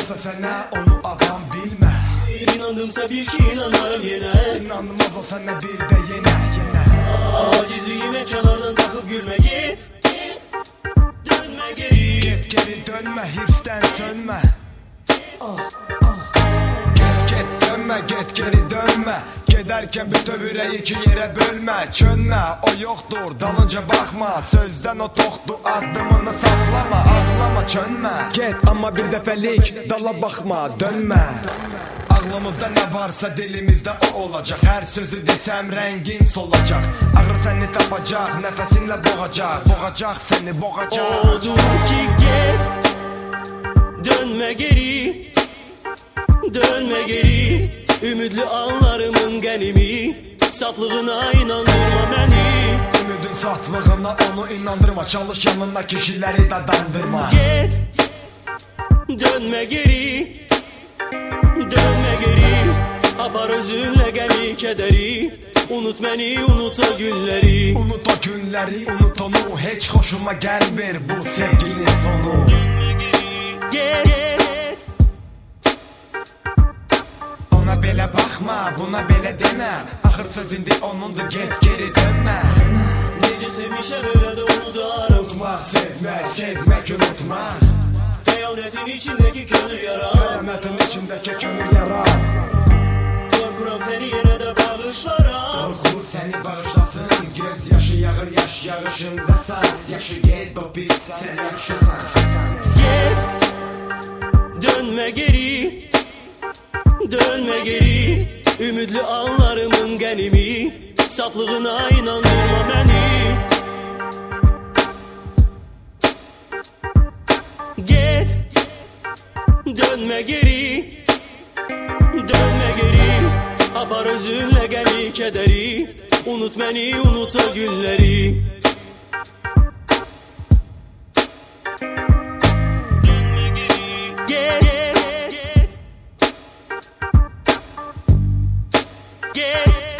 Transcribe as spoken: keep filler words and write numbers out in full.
İnanmazsa sənə onu avam bilmə. İnandımsa bil ki inanarım yenə. İnanmaz o sənə bir də yenə yenə. Acizliyime kenardan takıp gülme git. Dönme geri. Get geri dönmə, hirsdən sönmə. Get get dönmə, get geri dönmə. Gedərkən bütöv ürəyi iki yerə bölmə. Çönmə, o yoxdur, dalınca baxma. Sözdən o toxdur, addımını saxlama. Ağlama, çönmə. Get, amma bir dəfəlik dala baxma, dönmə. Ağlımızda nə varsa dilimizdə o olacaq. Hər sözü desəm rəngin solacaq. Ağrı səni tapacaq, nəfəsinlə boğacaq. Boğacaq səni, boğacaq. Oldu ki get. Dönme geri. Dönme geri. Ümidli anlarımın qənimi. Saflığına inandırma məni. Ümidin saflığına onu inandırma. Çalış yanına kişiləri dadandırma. Get. Dönme geri. Dönme geri. Apar özünlə qəmi kədəri. Unut məni, unut o günləri. Unut o günləri, unut onu. Heç xoşuma gəlmir bu sevginin sonu. Dönme geri. Get, get. Ona belə baxma, buna belə demə. Axır söz indi onundur, get geri dönmə. Necə sevmişəm öyle də unudarım. Unutmaq, sevmək, sevmək, unutmaq. Xəyanətin içindəki könül yarar. Xəyanətin içindəki könül yarar. Qorxuram səni yenə də bağışlaram. Qorxur səni bağışlasın. Göz yaşı yağır, yaş yağışındasan. Yaşı get o pis, sən yaxşısan. Get. Dönme geri. Dönme geri. Ümidli anlarımın qənimi. Saflığına inandırma məni. Get. Dönme geri. Dönme geri. Apar özünlə qəmi kədəri. Unut məni, unut o günləri. Dönme geri. Get, get, get. Get.